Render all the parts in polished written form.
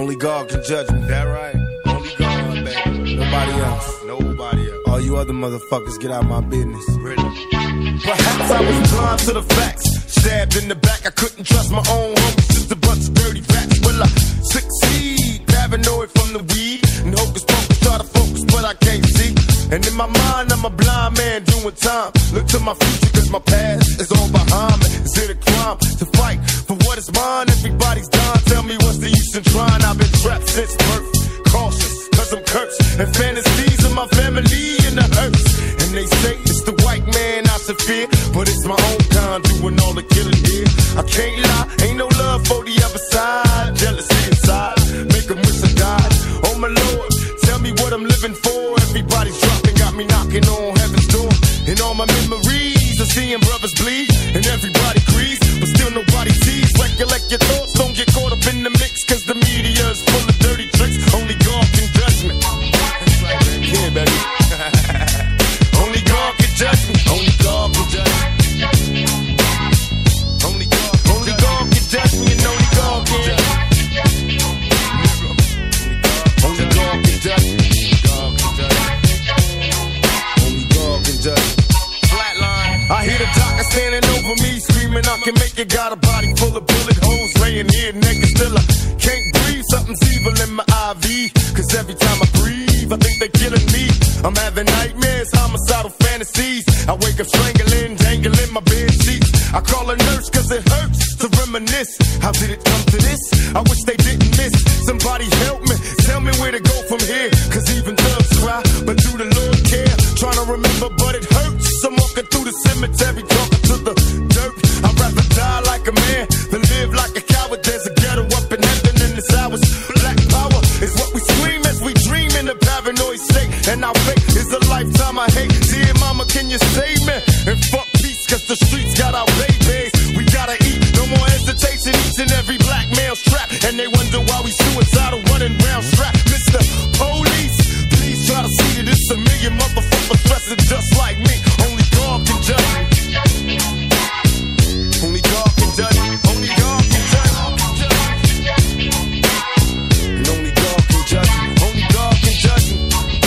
Only God can judge me. That right? Only God, baby. Nobody else. Nobody else. All you other motherfuckers, get out my business. Really? Perhaps I was blind to the facts. Stabbed in the back, I couldn't trust my own homies. Just a bunch of dirty rats. Will I succeed? Paranoid from the weed. And hocus pocus, try to focus, but I can't see. And in my mind, I'm a blind man doing time. Look to my future, cause my past is all behind me. Is it a crime to fight for what is mine? Everybody's dying, tell me what's the use in trying? I've been trapped since birth, cautious, cause I'm cursed. And fantasies of my family in the hearse. And they say it's the white man I should fear, but it's my own kind doing all the killing here. I can't lie, ain't no love for the other side. Jealousy inside, make them wish I died. Oh my Lord, tell me what I'm living for. Everybody's dropping, got me knocking on heaven's door. And all my memories of seeing brothers bleed. And everybody agrees, but still nobody sees. Recollect your thoughts, don't get caught up in the mix. Cause the media is full of dirty tricks. Only God can judge me. Yeah, baby. Only God can judge me. Only God can judge me. Only God can judge me. And only God can. Only God can judge me. Flatline. I hear the doctor standing over me, screaming I can make it. Got a body full of bullet holes, laying here naked. Still I can't breathe, something's evil in my IV. Cause every time I breathe, I think they're killing me. I'm having nightmares, homicidal fantasies. I wake up strangling, dangling my bed sheets. I call a nurse cause it hurts to reminisce. How did it come to this? I wish they didn't miss. Somebody help me, tell me where to go from here. Cause even thugs cry, but do the Lord care? Trying to remember, but it hurts. I'm walking through the cemetery, talking to the dirt. I'd rather die like a man than live like a coward. There's a ghetto up in heaven in this hours. Black power is what we scream as we dream in a paranoid state. And our fate is a lifetime I hate. Dear mama, can you save me? And fuck peace, cause the streets got our babies. We gotta eat, no more hesitation. Each and every black male strapped. And they wonder why we suicidal running round strapped. Mr. Police, please try to see that it's a million motherfuckers dressing just like me. Only God can judge me. Only God can judge me. Only God can judge me. And only God can judge me. Only God can judge me.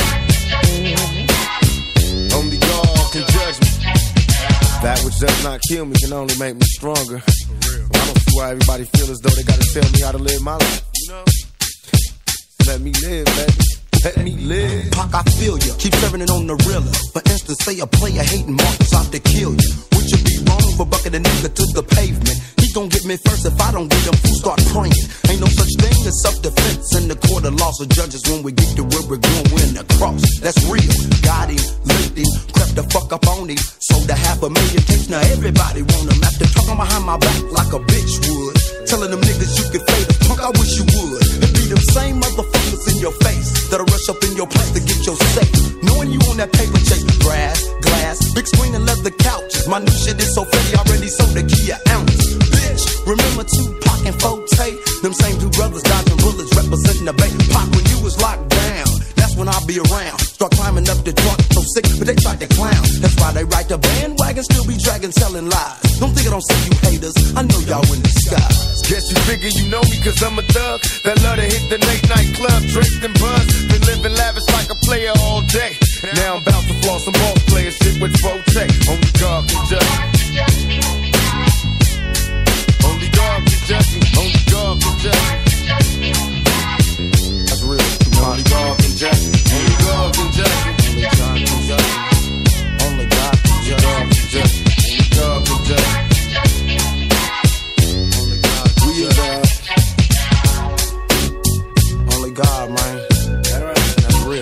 Only God can judge me. That which does not kill me can only make me stronger. I don't see why everybody feel as though they gotta tell me how to live my life. You know? Let me live, baby. Let me live. Pac, I feel ya. Keep serving it on the realer. For instance, say a player hating Marcus out to kill you. Would you be wrong for bucking a nigga to the pavement? He gon' get me first if I don't get him. Fools start praying. Ain't no such thing as self-defense in the court of laws of judges. When we get to where we're going, we're in the cross. That's real. Got him, licked him, crept the fuck up on him. Sold a $500,000 case. Now everybody want him. After talking behind my back like a bitch would. Telling them niggas you can fade us. Punk, I wish you would. It be them same motherfuckers in your face that'll rush up in your place to get your safe. Knowing you on that paper chase. Grass, glass, big screen and leather couches. My new shit is so fatty, already sold a key an ounce. Bitch, remember Tupac and Forte? Them same two brothers dodging bullets representing the bay. Pac, when you was locked down, that's when I'll be around. Start climbing up the truck, so sick, but they tried to clown. That's why they ride the bandwagon, still be dragging, selling lies. Don't think I don't see you haters, I know y'all in disguise. Guess you figure you know me cause I'm a thug that love to hit the late night club, drink and buzz. Been living lavish like a player all day. Now I'm about to floss some ball player shit with Forte. Only God can judge me. Only God can judge me. Only God can judge me. That's real. Only God can judge me. Only God can judge me. Only God can judge me. Only God can judge me. Only God can judge me. Only God, man. That's real.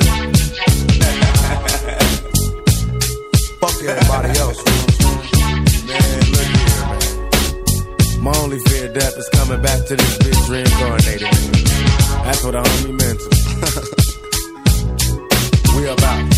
Fuck everybody else. Man, look here, man. My only fear of death is coming back to this bitch reincarnated. That's what the homie meant to. We about.